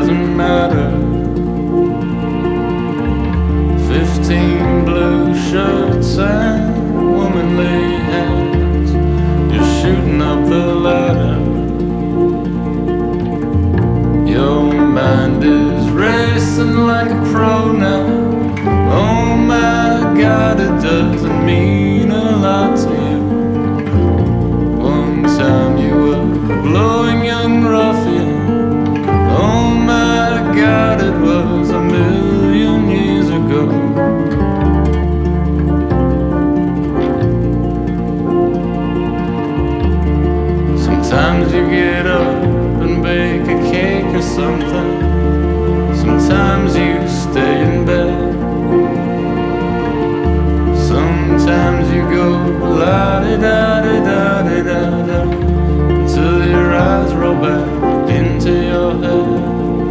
doesn't matter. 15 blue shirts and womanly hands, you're shooting up the ladder. Your mind is racing like a pro now. Oh my God, it doesn't mean a lot to you. One time you were blowing young ruffian. Oh my God, it was a million years ago. Sometimes you get up and bake a cake or something. Sometimes you stay in bed. Sometimes you go la-di-da-di-da-di-da-da until your eyes roll back into your head.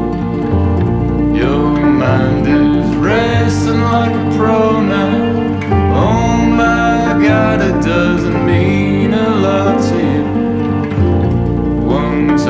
Your mind is racing like a pro now. Oh my God, it doesn't mean a lot to you. One time